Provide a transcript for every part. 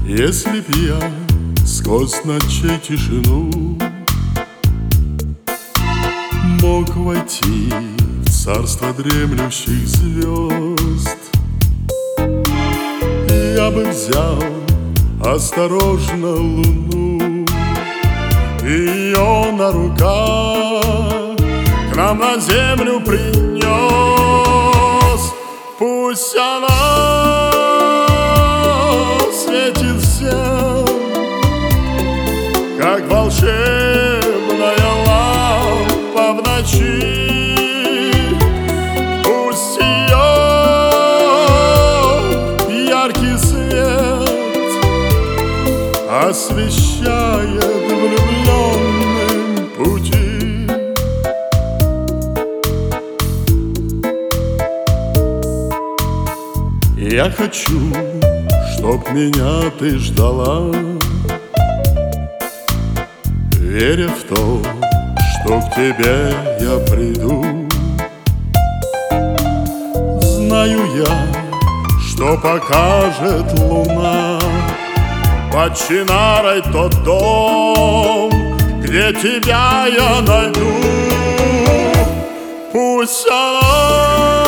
Если б я сквозь ночей тишину мог войти в царство дремлющих звезд, я бы взял осторожно луну, ее на руках к нам на землю принес. Пусть она светит всем, как волшебная лампа в ночи. Пусть ее яркий свет освещает влюбленным пути. Я хочу, чтоб меня ты ждала, веря в то, что к тебе я приду. Знаю я, что покажет луна под Чинарой тот дом, где тебя я найду. Пусть она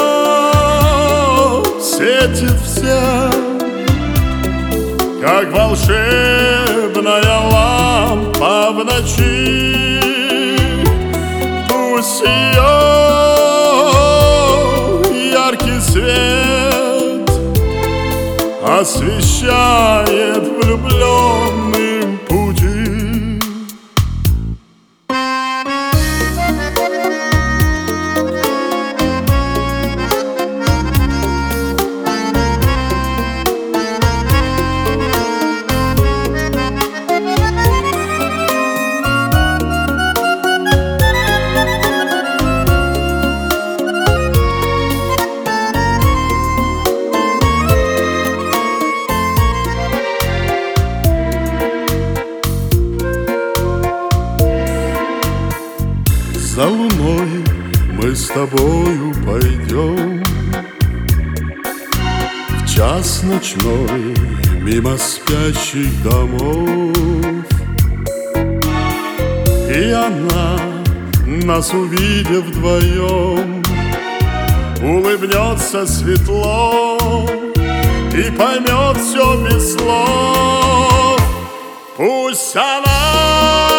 светит всем, как волшебная лампа в ночи. Пусть ее яркий свет освещает влюбленным пути. За луной мы с тобою пойдем в час ночной мимо спящих домов, и она, нас увидев вдвоем, улыбнется светло и поймет все без слов. Пусть она